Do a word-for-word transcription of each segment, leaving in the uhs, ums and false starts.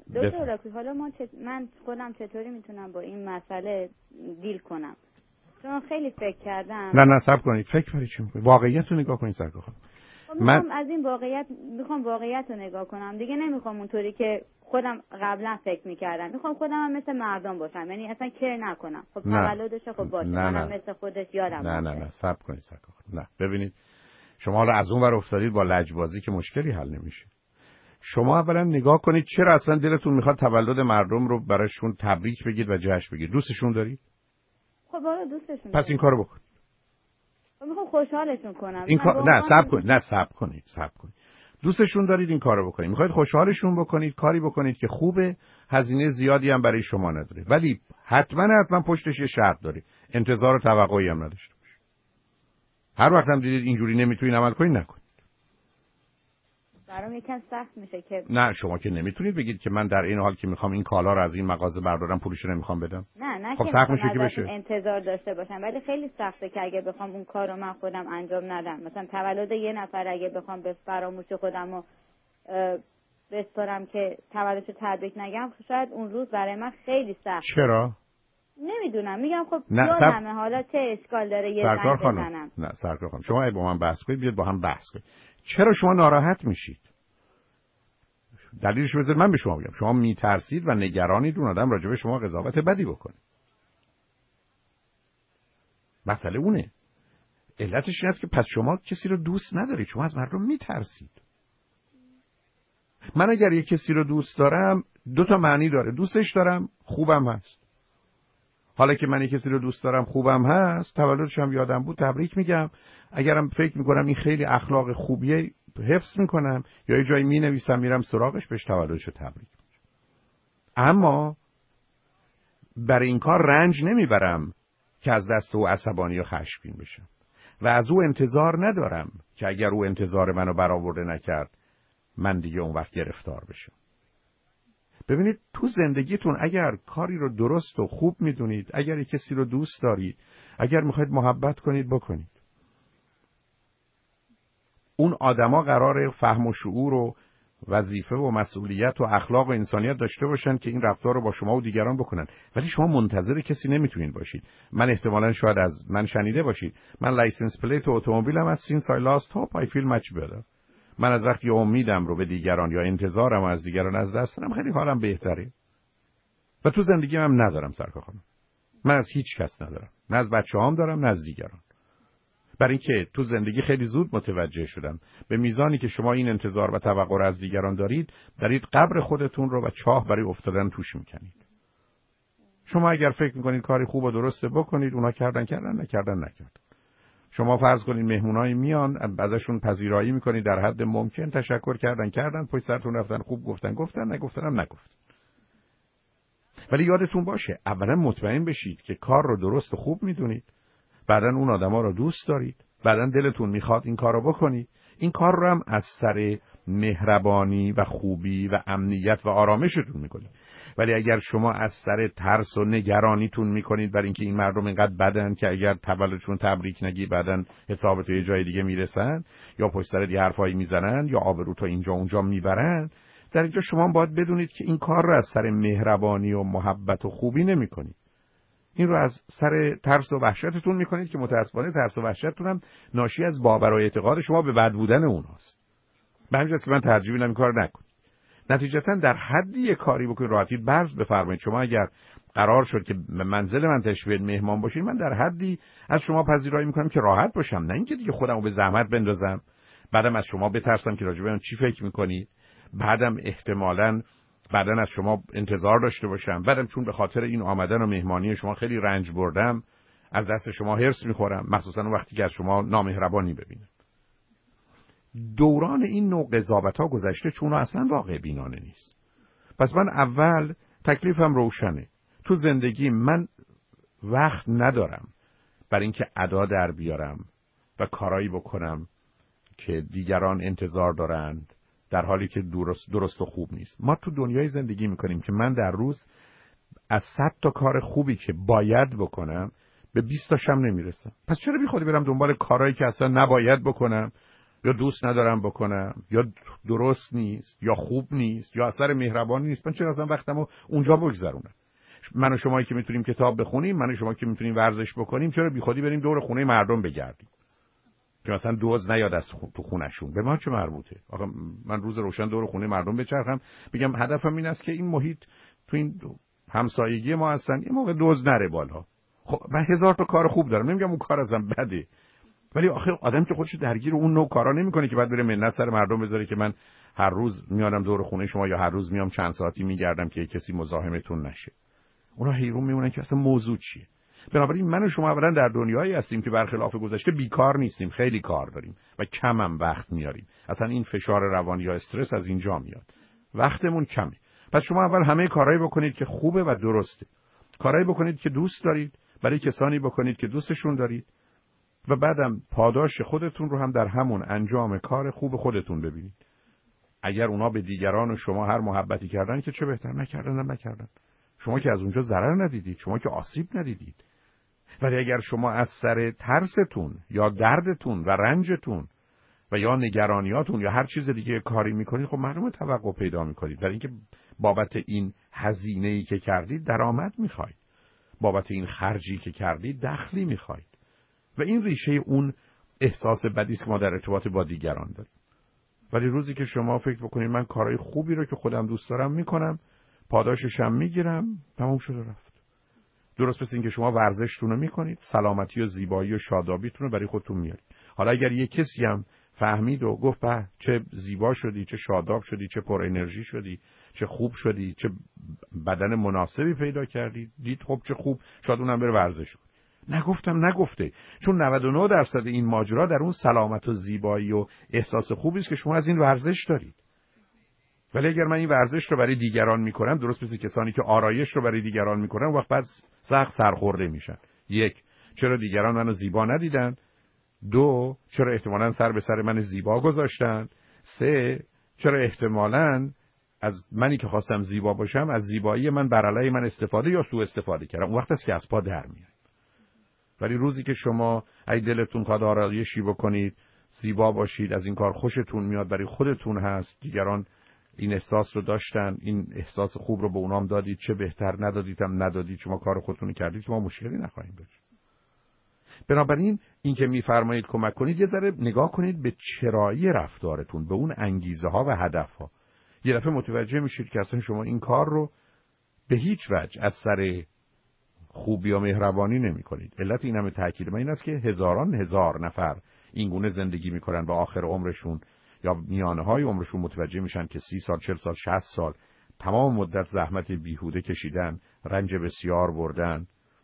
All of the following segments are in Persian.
دکتر راکی حالا ما چه... من خودم چطوری میتونم با این مسئله دیل کنم؟ چون خیلی فکر کردم. نه نه صبر کنید، فکر کنید چی می‌کنید؟ واقعیت رو نگاه کنید سرکار خانم. من از این واقعیت میخوام واقعیت رو نگاه کنم دیگه، نمیخوام اونطوری که خودم قبلا فکر میکردم. میخوام خودم هم مثل مردم باشم، یعنی اصلا کر نکنم. خب تولدش خب باشه، منم مثل خودش یادم نه نه نه صبر کنید سرکار خانم. نه ببینید شما حالا از اون ور افتادید با لجبازی که مشکلی حل نمیشه. شما اولا نگاه کنید چرا اصلا دلتون میخواد تولد مردم رو براشون تبریک بگید و جشن بگید؟ دوستشون دارید؟ خب آره دوستشون. پس این کارو بکن. خب میخوام خوشحالشون کنم. این کار نه صبر کنید، نه صبر کنید، صبر کنید. دوستشون دارید این کارو بکنید، میخواید خوشحالشون بکنید، کاری بکنید که خوبه، هزینه زیادی هم برای شما نداره، ولی حتما حتما پشتش یه شرط داره، انتظار و توقعی هم نداشته باشه. هر وقت هم دیدید اینجوری نمیتونید عمل کنید نکنید. برام یکم سخت میشه که نه شما که نمیتونید بگید که من در این حال که میخوام این کالا رو از این مغازه بردارم پولش رو نمیخوام بدم. نه نه خب که سخت میشه که بشه انتظار داشته باشم، ولی خیلی سخته که اگه بخوام اون کارو من خودم انجام ندم. مثلا تولد یه نفر اگه بخوام به فراموش خودمو بسپارم که تولدشو تبریک نگم، شاید اون روز برای من خیلی سخت. چرا؟ نمیدونم، میگم خب یادمه سب... حالا چه اشکال داره یه زنگ بزنم. نه سرکار خانم شما اگه با من بحث کنید بیاد با هم بحث کنید. چرا شما ناراحت میشید؟ دلیلش بذار من به شما بگم. شما میترسید و نگرانید اون آدم راجع به شما قضاوت بدی بکنه. مسئله اونه. علتش این است که پس شما کسی رو دوست ندارید، شما از مردم میترسید. من اگر یک کسی رو دوست دارم دو تا معنی داره، دوستش دارم خوبم هست. حالا که من یک کسی رو دوست دارم خوبم هست، تولدش هم یادم بود تبریک میگم، اگرم فکر میکنم این خیلی اخلاق خوبیه حفظ میکنم یا یه جایی مینویسم میرم سراغش بهش تولدش رو تبریک میگم. اما برای این کار رنج نمیبرم که از دست او عصبانی یا خشمگین بشم و از او انتظار ندارم که اگر او انتظار منو برآورده نکرد من دیگه اون وقت گرفتار بشم. ببینید تو زندگیتون اگر کاری رو درست و خوب میدونید، اگر یک کسی رو دوست دارید، اگر میخواید محبت کنید بکنید. اون آدما قراره فهم و شعور و وظیفه و مسئولیت و اخلاق و انسانیت داشته باشن که این رفتار رو با شما و دیگران بکنن، ولی شما منتظر کسی نمیتونید باشید. من احتمالاً شاید از من شنیده باشید من لایسنس پلیت اتومبیلم از since I lost hope I feel much better. من از وقتی امیدم رو به دیگران یا انتظارم از دیگران از دست دادم خیلی حالم بهتره. و تو زندگیم هم ندارم سرکار خانم. من از هیچ کس ندارم، نه از بچه‌هام دارم نه از دیگران. برای اینکه تو زندگی خیلی زود متوجه شدم به میزانی که شما این انتظار و توقع رو از دیگران دارید، دارید قبر خودتون رو و چاه برای افتادن توش میکنید. شما اگر فکر میکنید کاری خوب و درسته بکنید، اونا کردن کردن نکردن نکردن. شما فرض کنید مهمونایی میان، ازشون پذیرایی میکنید در حد ممکن، تشکر کردن کردن، پشت سرتون رفتن خوب گفتن گفتن نگفتنم نگفتن. ولی یادتون باشه اولا مطمئن بشید که کار رو درست و خوب میدونید، بعدن اون آدما رو دوست دارید، بعدن دلتون میخواد این کار رو بکنید. این کار رو هم از سر مهربانی و خوبی و امنیت و آرامشتون میکنید. ولی اگر شما از سر ترس و نگرانیتون میکنید برای اینکه این مردم اینقدر بدن که اگر تولدشون تبریک نگی بعدن حسابت یه جای دیگه میرسن یا پشت سرت یه حرفایی میزنن یا آبروتو اینجا اونجا میبرن، در اینجا شما باید بدونید که این کار رو از سر مهربانی و محبت و خوبی نمیکنید. این رو از سر ترس و وحشتتون میکنید که متأسفانه ترس و وحشتتون هم ناشی از باور و اعتقاد شما به بد بودن اوناست. به همین جاست که من ترجیح میدم این کار نکنید. نتیجتا در حدی یک کاری بکنید راحتی برز بفرمایید. شما اگر قرار شد که منزل من تشریف مهمان باشید، من در حدی از شما پذیرایی میکنم که راحت باشم، نه اینکه دیگه خودمو به زحمت بندازم، بعدم از شما بترسم که راجع به من چی فکر میکنید، بعدم احتمالاً بعدن از شما انتظار داشته باشم، بعدم چون به خاطر این آمدن و مهمانی شما خیلی رنج بردم از دست شما هرس میخورم، مخصوصا وقتی که از شما نامهربانی ببینم. دوران این نوع قضاوت‌ها گذشته، چون اصلا واقع بینانه نیست. پس من اول تکلیفم روشنه. تو زندگی من وقت ندارم برای اینکه ادا در بیارم و کارایی بکنم که دیگران انتظار دارند در حالی که درست درست و خوب نیست. ما تو دنیای زندگی میکنیم که من در روز از صد تا کار خوبی که باید بکنم به بیست تاشم نمیرسم. پس چرا بی خودی برم دنبال کارهایی که اصلا نباید بکنم یا دوست ندارم بکنم، یا درست نیست، یا خوب نیست، یا اثر مهربانی نیست، من چرا اصلا وقتمو اونجا بگذرونم؟ من و شما که میتونیم کتاب بخونیم، من و شما که میتونیم ورزش بکنیم، چرا بیخودی بریم دور خونه مردم بگردیم که مثلا دوز نیاد از خون تو خونشون؟ به ما چه مربوطه؟ آقا من روز روشن دور خونه مردم بچرخم، بگم هدفم این است که این محیط تو این همسایگی ما هستن یه موقع دوز نره بالا. خب من هزار تا کار خوب دارم، نمیگم اون کار ازم بده، ولی آخه آدم که خودش درگیر اون نوع کارا نمیکنه که بعد بره منت سر مردم بذاره که من هر روز میادم دور خونه شما یا هر روز میام چند ساعتی میگردم که کسی مزاحمتون نشه. اونا حیرون میمونن که اصلا موضوع چیه. بنابراین من و شما اولا در دنیایی هستیم که برخلاف گذشته بیکار نیستیم، خیلی کار داریم و کم هم وقت میاریم. اصلا این فشار روانی یا استرس از اینجا میاد، وقتمون کمه. پس شما اول همه کارهایی بکنید که خوبه و درسته، کارهایی بکنید که دوست دارید، برای کسانی بکنید که دوستشون دارید و بعدم پاداش خودتون رو هم در همون انجام کار خوب خودتون ببینید. اگر اونا به دیگران و شما هر محبتی کردن که چه بهتر، نکردن هم نکردن، شما که از اونجا ضرر ندیدید، شما که آسیب ندیدید. ولی اگر شما از سر ترستون یا دردتون و رنجتون و یا نگرانیاتون یا هر چیز دیگه کاری میکنید، خب معلومه توقع پیدا میکنید برای اینکه بابت این هزینه‌ای که کردید درآمد میخواید، بابت این خرجی که کردید دخلی میخواید و این ریشه اون احساس بدی است که ما در ارتباط با دیگران داریم. ولی روزی که شما فکر بکنید من کارهای خوبی رو که خودم دوست دارم میکنم، پاداشش هم میگیرم، تمام شده رفت. درست مثل این که شما ورزشتون رو میکنید، سلامتی و زیبایی و شادابیتون رو برای خودتون میارید. حالا اگر یک کسی هم فهمید و گفت به چه زیبا شدی، چه شاداب شدی، چه پر انرژی شدی، چه خوب شدی، چه بدن مناسبی پیدا کردی، دید خب چه خوب، شاید اونم بره ورزش کنه. نگفتم نگفته، چون نود و نه درصد این ماجرا در اون سلامت و زیبایی و احساس خوبی است که شما از این ورزش دارید. ولی اگر من این ورزش رو برای دیگران میکنم، درست مثل کسانی که آرایش رو برای دیگران میکنن، وقت بعد سخت سرخورده میشن. یک، چرا دیگران منو زیبا ندیدن؟ دو، چرا احتمالاً سر به سر من زیبا گذاشتن؟ سه، چرا احتمالاً از منی که خواستم زیبا باشم از زیبایی من بر علیه من استفاده یا سوء استفاده کردم. اون وقت است که از پا در میاد. ولی روزی که شما ای دلتون خواد آرایشی بکنید، زیبا باشید، از این کار خوشتون میاد، برای خودتون هست، دیگران این احساس رو داشتن، این احساس خوب رو به اونام دادید، چه بهتر، ندادیدم ندادید، شما کار خودتون کردید، شما مشکلی نخواهیم داشت. بنابراین این که میفرمایید کمک کنید، یه ذره نگاه کنید به چرایی رفتارتون، به اون انگیزه ها و هدف ها. یه دفعه متوجه میشید که اصلا شما این کار رو به هیچ وجه از سر خوبی و مهربانی نمی کنید. علت این همه تاکید من این است که هزاران هزار نفر این گونه زندگی میکنن و آخر عمرشون یا میانه های عمرشون متوجه میشن که سی سال، چل سال، شصت سال تمام مدت زحمت بیهوده کشیدن، رنج بسیار بردن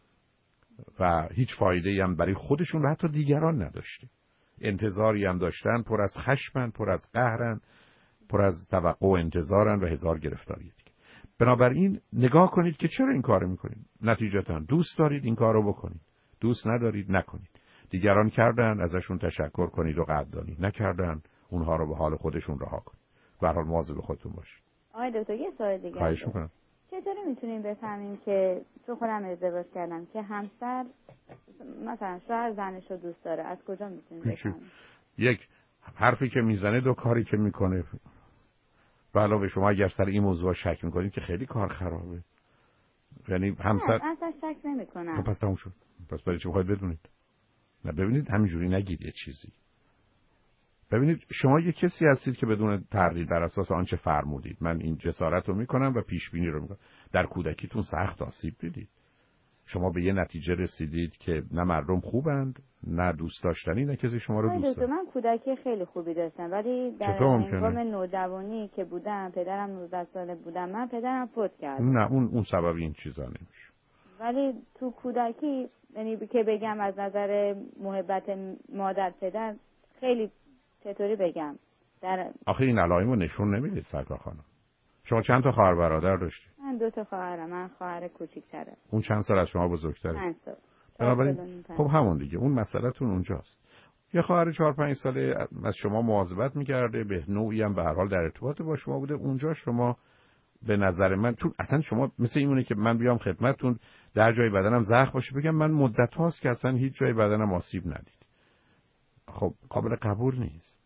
و هیچ فایده‌ای هم برای خودشون و حتی دیگران نداشته. انتظاری هم داشتن، پر از خشمن، پر از قهرن، پر از توقع و انتظارن و هزار گرفتاری دیگه. بنابراین نگاه کنید که چرا این کارو میکنید. نتیجتاً دوست دارید این کارو بکنید، دوست ندارید نکنید. دیگران کردن، ازشون تشکر کنید و قدردانی، نکردن اونها رو به حال خودشون رها کنید. به هر حال مواظب خودتون باشید. آقای دکتر یه سوال دیگه خواهش میکنم. چطوری میتونیم بفهمیم که تو خودم ازدواج کردم که همسر مثلا شوهر زنش رو دوست داره؟ از کجا میتونیم بفهمیم؟ یک، حرفی که میزنه دو کاری که میکنه. به علاوه شما اگر سر این موضوع شک میکنید که خیلی کار خرابه. یعنی همسر نه اصلا شک نمیکنم. پس تموم شد. پس برای چی میخواید بدونید؟ نه ببینید، همینجوری نگید یه چیزی. ببینید شما یه کسی هستید که بدون تردید بر اساس آنچه فرمودید من این جسارت رو میکنم و پیش بینی رو میکنم. در کودکیتون سخت آسیب دیدید. شما به یه نتیجه رسیدید که نه مردم خوبند، نه دوست داشتنی، نه کسی شما رو دوست داره. من کودکی خیلی خوبی داشتم، ولی در هنگام نوجوانی که بودم، پدرم نوزده ساله بودم، من پدرم فوت کرد. نه اون اون سبب این چیزا نمیشه. ولی تو کودکی یعنی که بگم از نظر محبت مادر پدر خیلی، چطوری بگم، در آخه این علائمو نشون نمیدید سرکار خانم. شما چند تا خواهر برادر داشتید؟ من دو تا خواهرم. من خواهر کوچیک‌تره. اون چند سال از شما بزرگتره؟ پنج سال. بنابراین خب همون دیگه، اون مسئله‌تون اونجاست. یه خواهر چهار پنج ساله از شما مواظبت می‌کرده، به نوعی هم به هر حال در ارتباط با شما بوده. اونجا شما به نظر من، چون اصلا شما مثل اینونه که من بیام خدمتتون در جای بدنم زخم باشه بگم من مدت هاست که اصلا هیچ جای بدنم آسیب ندید. خب قابل قبول نیست.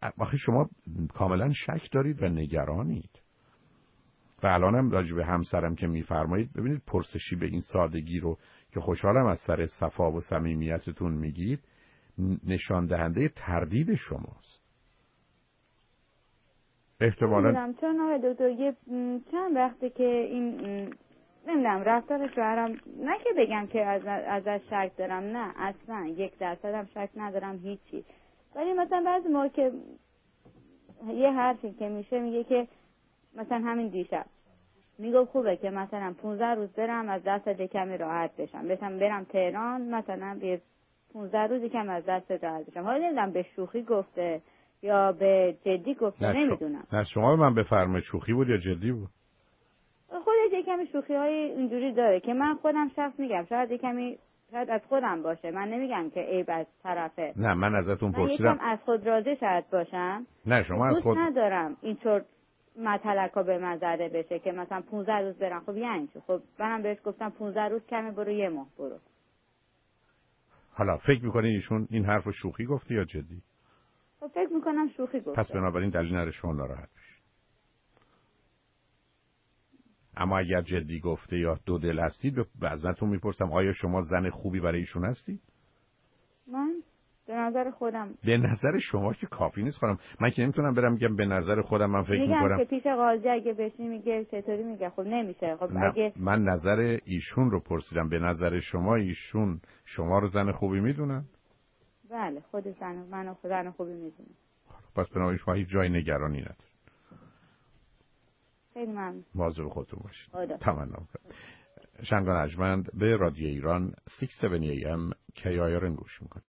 آخه شما کاملا شک دارید و نگرانید و الانم راجع به همسرم که میفرمایید ببینید پرسشی به این سادگی رو که خوشحالم از سر صفا و صمیمیتتون میگید نشان دهنده تردید شماست. احتمالاً چون آقای دکتر یه چند وقته که این نمیدونم رفتار شوهرم، نه که بگم که از ازش شک دارم، نه اصلا یک درصد هم شک ندارم هیچی، ولی مثلا بعضی موقع که یه حرفی که میشه میگه که مثلا همین دیشب میگه خوبه که مثلا پونزده روز برم از دست کمی راحت بشم بشم برم تهران، مثلا به پونزده روز کم از دست راحت بشم. حالا نمیدونم به شوخی گفته یا به جدی گفته، نمیدونم. نه شما به من بفرمایید شوخی بود یا جدی بود؟ خودش یه کمی شوخی های اینجوری داره که من خودم شخص میگم شاید یه کمی شاید از خودم باشه، من نمیگم که عیب از طرفه. نه من ازتون پرسیدم. من یکم از خود راضی شاید باشم. نه شما از خود دوست ندارم اینطور مطلقا به من زده بشه که مثلا پونزده روز برم. خب یعنی چی؟ خب منم بهش گفتم پونزده روز کمه، برو یه ماه برو. حالا فکر میکنین ایشون این حرف شوخی گفته یا جدی؟ خب فکر میکنم شوخی گفته. پس بنابراین دلیل نداره شما ناراحت بشید. اما اگر جدی گفته یا دو دل هستید ازتون میپرسم آیا شما زن خوبی برای ایشون هستید؟ من به نظر خودم به نظر شما که کافی نیست خانم. من که نمیتونم برم میگم به نظر خودم من فکر میگم میکنم که پیش قاضی اگه بشین میگه چطوری میگه خب نمیشه. خب اگه من نظر ایشون رو پرسیدم، به نظر شما ایشون شما رو زن خوبی میدونن؟ بله خود زن منو زن خوبی میدونه. پس بنابراین شما هیچ جای نگرانی ندارید. خیلی ممنون. مواظب خودتون باشید. تمام. شنگان ارجمند به رادیو ایران ششصد و هفت ای ام کی آی آر گوش میکنید.